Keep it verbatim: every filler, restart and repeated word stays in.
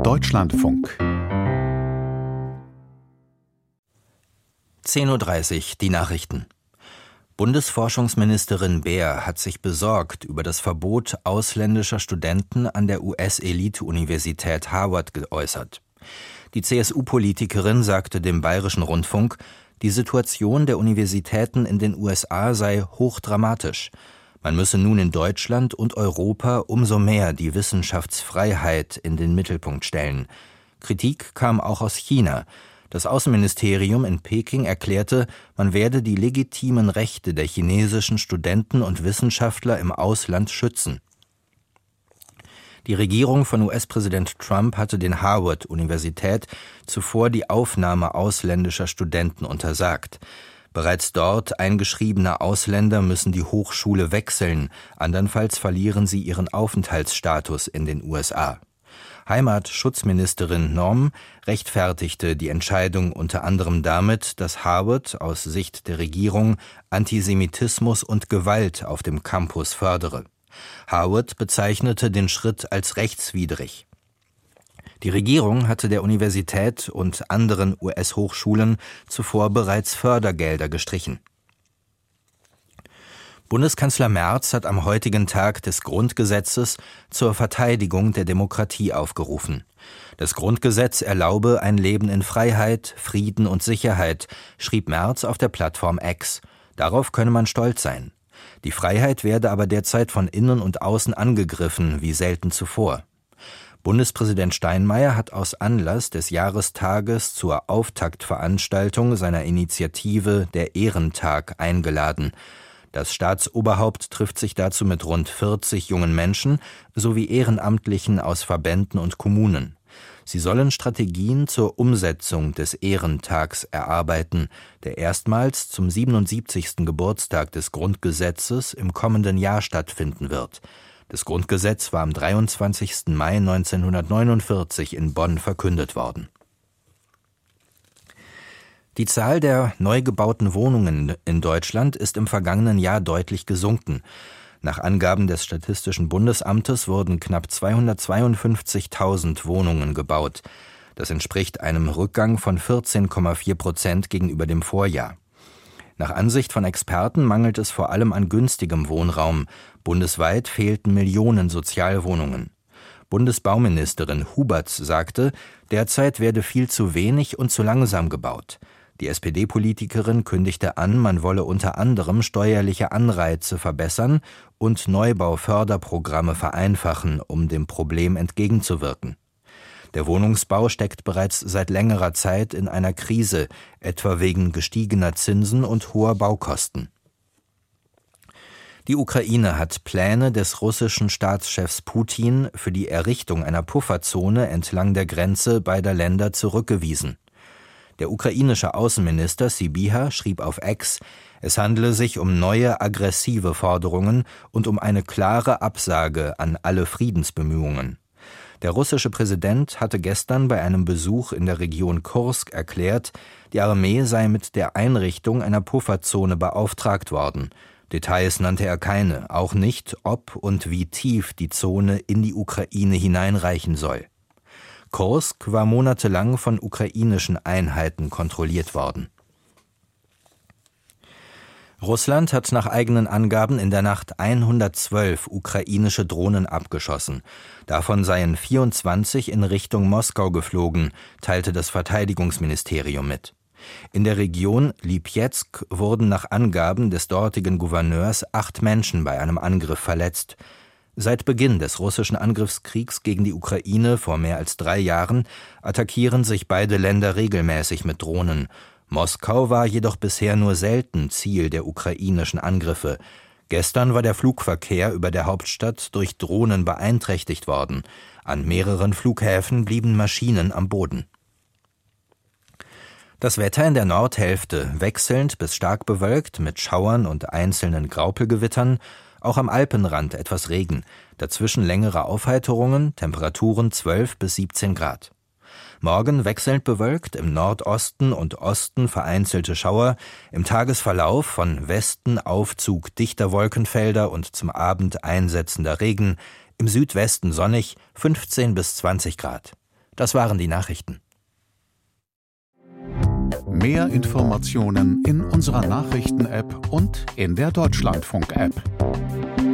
Deutschlandfunk. zehn Uhr dreißig, die Nachrichten. Bundesforschungsministerin Beer hat sich besorgt über das Verbot ausländischer Studenten an der U S-Elite-Universität Harvard geäußert. Die C S U-Politikerin sagte dem Bayerischen Rundfunk, die Situation der Universitäten in den U S A sei hochdramatisch. Man müsse nun in Deutschland und Europa umso mehr die Wissenschaftsfreiheit in den Mittelpunkt stellen. Kritik kam auch aus China. Das Außenministerium in Peking erklärte, man werde die legitimen Rechte der chinesischen Studenten und Wissenschaftler im Ausland schützen. Die Regierung von U S-Präsident Trump hatte den Harvard-Universität zuvor die Aufnahme ausländischer Studenten untersagt. Bereits dort eingeschriebene Ausländer müssen die Hochschule wechseln, andernfalls verlieren sie ihren Aufenthaltsstatus in den U S A. Heimatschutzministerin Norm rechtfertigte die Entscheidung unter anderem damit, dass Harvard aus Sicht der Regierung Antisemitismus und Gewalt auf dem Campus fördere. Harvard bezeichnete den Schritt als rechtswidrig. Die Regierung hatte der Universität und anderen U S-Hochschulen zuvor bereits Fördergelder gestrichen. Bundeskanzler Merz hat am heutigen Tag des Grundgesetzes zur Verteidigung der Demokratie aufgerufen. Das Grundgesetz erlaube ein Leben in Freiheit, Frieden und Sicherheit, schrieb Merz auf der Plattform X. Darauf könne man stolz sein. Die Freiheit werde aber derzeit von innen und außen angegriffen, wie selten zuvor. Bundespräsident Steinmeier hat aus Anlass des Jahrestages zur Auftaktveranstaltung seiner Initiative Der Ehrentag eingeladen. Das Staatsoberhaupt trifft sich dazu mit rund vierzig jungen Menschen sowie Ehrenamtlichen aus Verbänden und Kommunen. Sie sollen Strategien zur Umsetzung des Ehrentags erarbeiten, der erstmals zum siebenundsiebzigsten Geburtstag des Grundgesetzes im kommenden Jahr stattfinden wird. Das Grundgesetz war am dreiundzwanzigsten Mai neunzehnhundertneunundvierzig in Bonn verkündet worden. Die Zahl der neu gebauten Wohnungen in Deutschland ist im vergangenen Jahr deutlich gesunken. Nach Angaben des Statistischen Bundesamtes wurden knapp zweihundertzweiundfünfzigtausend Wohnungen gebaut. Das entspricht einem Rückgang von vierzehn Komma vier Prozent gegenüber dem Vorjahr. Nach Ansicht von Experten mangelt es vor allem an günstigem Wohnraum. Bundesweit fehlten Millionen Sozialwohnungen. Bundesbauministerin Huberts sagte, derzeit werde viel zu wenig und zu langsam gebaut. Die S P D-Politikerin kündigte an, man wolle unter anderem steuerliche Anreize verbessern und Neubauförderprogramme vereinfachen, um dem Problem entgegenzuwirken. Der Wohnungsbau steckt bereits seit längerer Zeit in einer Krise, etwa wegen gestiegener Zinsen und hoher Baukosten. Die Ukraine hat Pläne des russischen Staatschefs Putin für die Errichtung einer Pufferzone entlang der Grenze beider Länder zurückgewiesen. Der ukrainische Außenminister Sybiha schrieb auf X, es handele sich um neue aggressive Forderungen und um eine klare Absage an alle Friedensbemühungen. Der russische Präsident hatte gestern bei einem Besuch in der Region Kursk erklärt, die Armee sei mit der Einrichtung einer Pufferzone beauftragt worden. Details nannte er keine, auch nicht, ob und wie tief die Zone in die Ukraine hineinreichen soll. Kursk war monatelang von ukrainischen Einheiten kontrolliert worden. Russland hat nach eigenen Angaben in der Nacht hundertzwölf ukrainische Drohnen abgeschossen. Davon seien vierundzwanzig in Richtung Moskau geflogen, teilte das Verteidigungsministerium mit. In der Region Lipezk wurden nach Angaben des dortigen Gouverneurs acht Menschen bei einem Angriff verletzt. Seit Beginn des russischen Angriffskriegs gegen die Ukraine vor mehr als drei Jahren attackieren sich beide Länder regelmäßig mit Drohnen. Moskau war jedoch bisher nur selten Ziel der ukrainischen Angriffe. Gestern war der Flugverkehr über der Hauptstadt durch Drohnen beeinträchtigt worden. An mehreren Flughäfen blieben Maschinen am Boden. Das Wetter in der Nordhälfte wechselnd bis stark bewölkt mit Schauern und einzelnen Graupelgewittern, auch am Alpenrand etwas Regen, dazwischen längere Aufheiterungen, Temperaturen zwölf bis siebzehn Grad. Morgen wechselnd bewölkt, im Nordosten und Osten vereinzelte Schauer, im Tagesverlauf von Westen Aufzug dichter Wolkenfelder und zum Abend einsetzender Regen, im Südwesten sonnig, fünfzehn bis zwanzig Grad. Das waren die Nachrichten. Mehr Informationen in unserer Nachrichten-App und in der Deutschlandfunk-App.